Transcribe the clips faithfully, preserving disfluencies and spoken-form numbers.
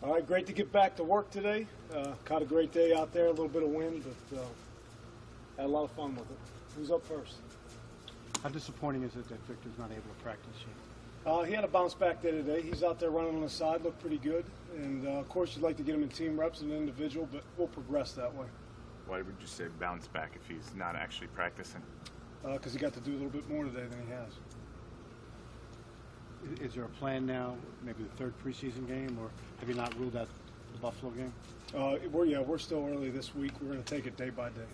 All right, great to get back to work today. Uh, caught a great day out there, a little bit of wind, but uh, had a lot of fun with it. Who's up first? How disappointing is it that Victor's not able to practice yet? Uh, he had a bounce back day today. He's out there running on the side, looked pretty good. And uh, of course, you'd like to get him in team reps and individual, but we'll progress that way. Why would you say bounce back if he's not actually practicing? Because uh, he got to do a little bit more today than he has. Is there a plan now, maybe the third preseason game, or have you not ruled out the Buffalo game? Uh, we're, yeah, we're still early this week. We're going to take it day by day.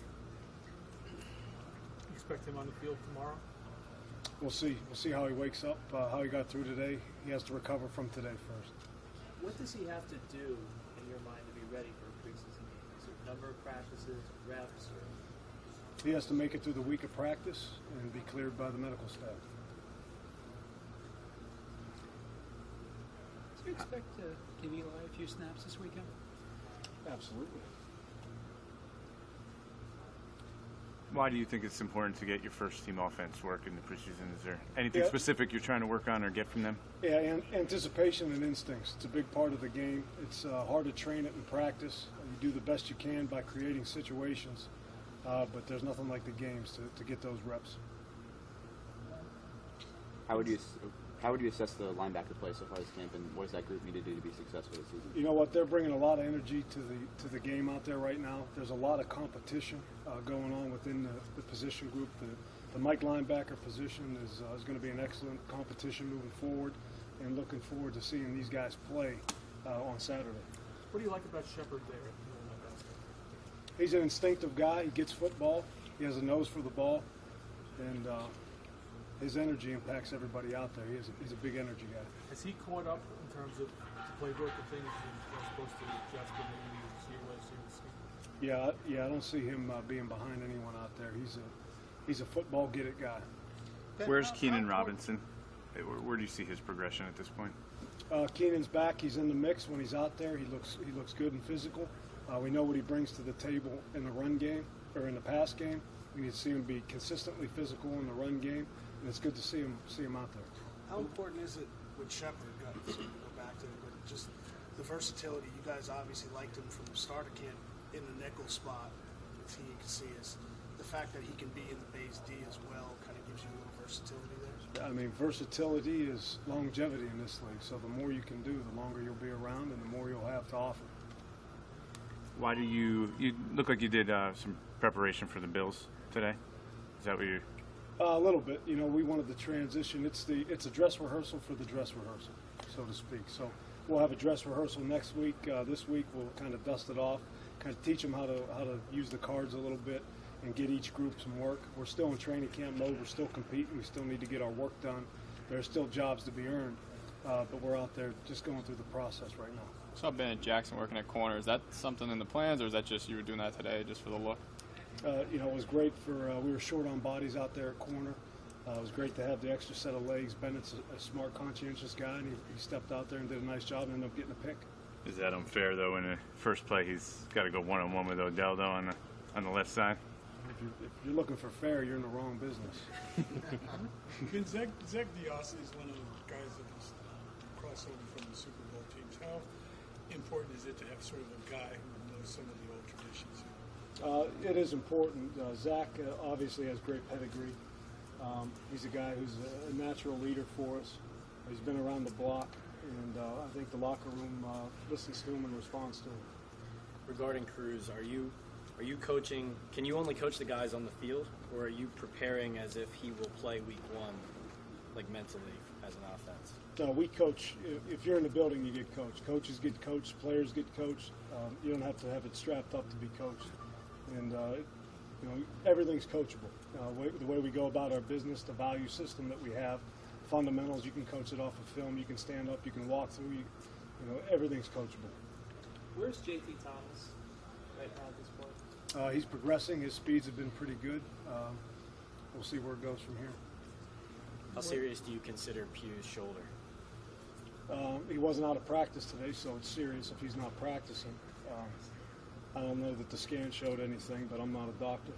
You expect him on the field tomorrow? We'll see. We'll see how he wakes up, uh, how he got through today. He has to recover from today first. What does he have to do, in your mind, to be ready for a preseason game? Is it number of practices, reps, or? He has to make it through the week of practice and be cleared by the medical staff. Do you expect to give Eli a few snaps this weekend? Absolutely. Why do you think it's important to get your first team offense work in the preseason? Is there anything yeah. specific you're trying to work on or get from them? Yeah, and anticipation and instincts. It's a big part of the game. It's uh, hard to train it in practice. You do the best you can by creating situations, uh, but there's nothing like the games to, to get those reps. How would you how would you assess the linebacker play so far this camp, and what does that group need to do to be successful this season? You know what? They're bringing a lot of energy to the to the game out there right now. There's a lot of competition uh, going on within the, the position group. The, the Mike linebacker position is uh, is going to be an excellent competition moving forward, and looking forward to seeing these guys play uh, on Saturday. What do you like about Shepard there? He's an instinctive guy. He gets football. He has a nose for the ball, and uh, his energy impacts everybody out there. He is a, he's a big energy guy. Has he caught up in terms of the playbook and things you're supposed to adjust to maybe this year, last year, this season? Yeah, yeah. I don't see him uh, being behind anyone out there. He's a he's a football get it guy. Where's Keenan Robinson? Where, where do you see his progression at this point? Uh, Keenan's back. He's in the mix when he's out there. He looks he looks good and physical. Uh, we know what he brings to the table in the run game or in the pass game. We need to see him be consistently physical in the run game, and it's good to see him see him out there. How important is it with Shepard? Got to go back to it, but just the versatility. You guys obviously liked him from the start of camp in the nickel spot with T. Casillas. The fact that he can be in the base D as well kind of gives you a little versatility there. I mean, versatility is longevity in this league. So the more you can do, the longer you'll be around, and the more you'll have to offer. Why do you you look like you did uh, some preparation for the Bills today? Is that what you? Uh, a little bit. You know, we wanted to transition. It's the it's a dress rehearsal for the dress rehearsal, so to speak. So we'll have a dress rehearsal next week. Uh, this week we'll kind of dust it off, kind of teach them how to how to use the cards a little bit, and get each group some work. We're still in training camp mode. We're still competing. We still need to get our work done. There's still jobs to be earned, uh, but we're out there just going through the process right now. Saw Bennett Jackson working at corner. Is that something in the plans, or is that just you were doing that today just for the look? Uh, you know, it was great for, uh, we were short on bodies out there at corner. Uh, it was great to have the extra set of legs. Bennett's a, a smart, conscientious guy, and he, he stepped out there and did a nice job and ended up getting a pick. Is that unfair, though, in the first play he's got to go one-on-one with Odell, though, on the, on the left side? If you're, if you're looking for fair, you're in the wrong business. Ben, Zach, Zach Diossi is one of the guys that has crossover from the Super Bowl teams. How important is it to have sort of a guy who knows some of the old traditions? Uh, it is important. Uh, Zach uh, obviously has great pedigree. Um, he's a guy who's a, a natural leader for us. He's been around the block, and uh, I think the locker room uh, listens to him and responds to him. Regarding Cruz, are you are you coaching? Can you only coach the guys on the field, or are you preparing as if he will play week one, like mentally as an offense? No, we coach. If you're in the building, you get coached. Coaches get coached. Players get coached. Um, you don't have to have it strapped up to be coached. And uh, you know, everything's coachable. Uh, way, the way we go about our business, the value system that we have, fundamentals. You can coach it off of film. You can stand up. You can walk through. You, you know, everything's coachable. Where's J P Thomas right now at this point? Uh, he's progressing. His speeds have been pretty good. Um, we'll see where it goes from here. How serious do you consider Pugh's shoulder? Um, he wasn't out of practice today, so it's serious if he's not practicing. Um, I don't know that the scan showed anything, but I'm not a doctor.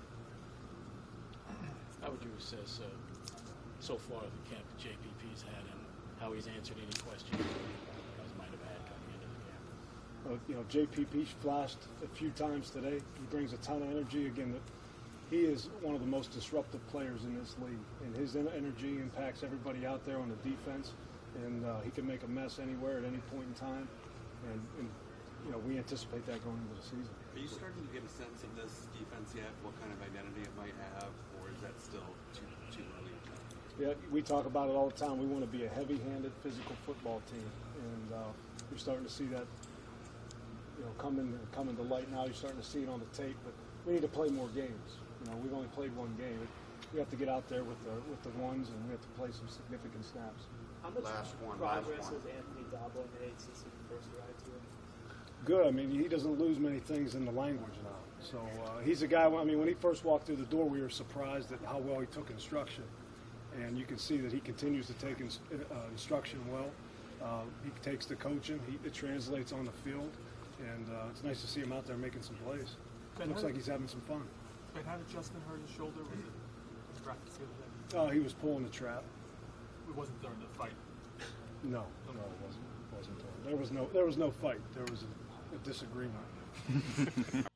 How would you assess uh, so far the camp that J P P's had and how he's answered any questions you guys might have had coming into the camp? Uh, you know, J P P flashed a few times today. He brings a ton of energy. Again, the, he is one of the most disruptive players in this league, and his en- energy impacts everybody out there on the defense. And uh, he can make a mess anywhere at any point in time. And, and you know, we anticipate that going into the season. Are you starting to get a sense of this defense yet? What kind of identity it might have, or is that still too too early to tell? Yeah, we talk about it all the time. We want to be a heavy-handed, physical football team, and uh, you're starting to see that, you know, come in come into light now. You're starting to see it on the tape, but we need to play more games. You know, we've only played one game. We have to get out there with the with the ones, and we have to play some significant snaps. How much Last one, last progress one. has Anthony Dabo made since he first arrived here? Good. I mean, he doesn't lose many things in the language now. So uh, he's a guy. I mean, when he first walked through the door, we were surprised at how well he took instruction, and you can see that he continues to take ins- uh, instruction well. Uh, he takes the coaching. He, it translates on the field, and uh, it's nice to see him out there making some plays. Ben, Looks how like did- he's having some fun. Ben, how did Justin hurt his shoulder? Was it practice the other day? Uh, he was pulling the trap. It wasn't during the fight. No, no, it wasn't. It wasn't. There was no. There was no fight. There was a, a disagreement.